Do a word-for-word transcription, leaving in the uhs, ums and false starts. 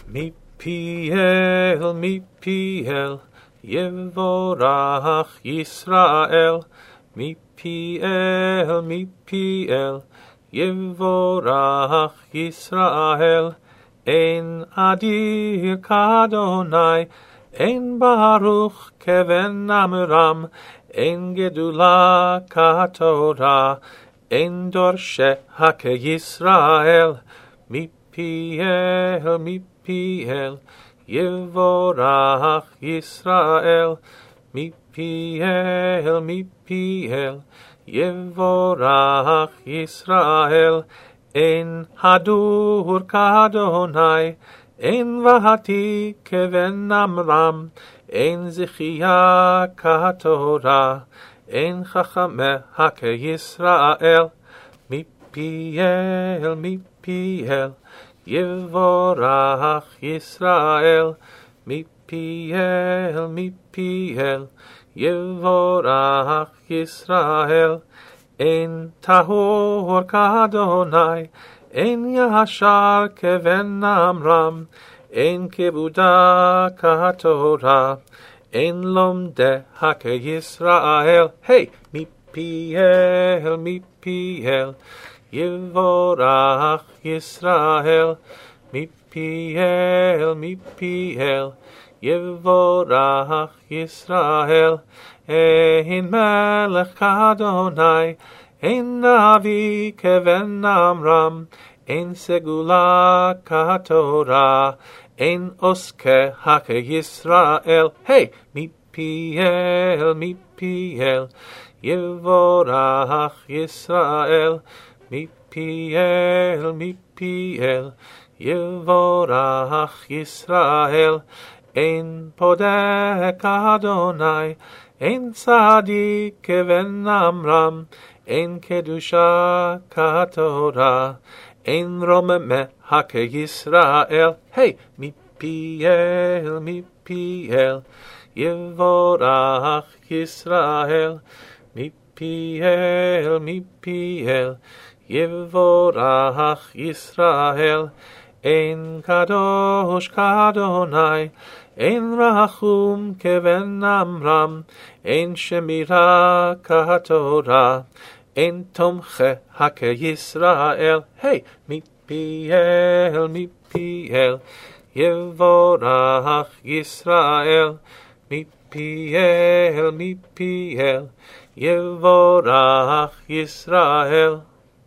מפיאל, מפיאל, יבורך ישראל. מפיאל, מפיאל, יבורך ישראל. אין אדיר כאדוני, אין ברוך כבן עמרם, אין גדולה כתורה, אין דורשיה כישראל. מפיאל, מפיאל, יבורך ישראל. מפיאל, מפיאל, יבורך ישראל. אין הדור כאדוני, אין ותיק כבן עמרם, אין זכיה כתורה, אין חכמיה כישראל. מפיאל, מפיאל, יבורך ישראל. מפיאל, מפיאל, יבורך ישראל. אין טהור כאדוני, אין ישר כבן עמרם, אין כבודה כתורה, אין לומדיה כישראל. היי! מפיאל, מפיאל, יבורך ישראל. מפיאל, מפיאל, יבורך ישראל. אין מלך כאדוני, אין נביא כבן עמרם, אין סגולה כתורה, אין עוסקיה כישראל. היי! מפיאל, מפיאל, יבורך ישראל. מפיאל, מפיאל, יבורך ישראל. אין פודה כאדוני, אין צדיק כבן עמרם, אין קדושה כתורה, אין רוממיה כישראל. היי! מפיאל, מפיאל, יבורך ישראל. מפיאל, מפיאל, יבורך ישראל. אין קדוש כאדוני, אין רחום כבן עמרם, אין שמירה כתורה, אין תומכיה כישראל. היי! מפיאל, מפיאל, יבורך ישראל. מפיאל, מפיאל, יבורך ישראל.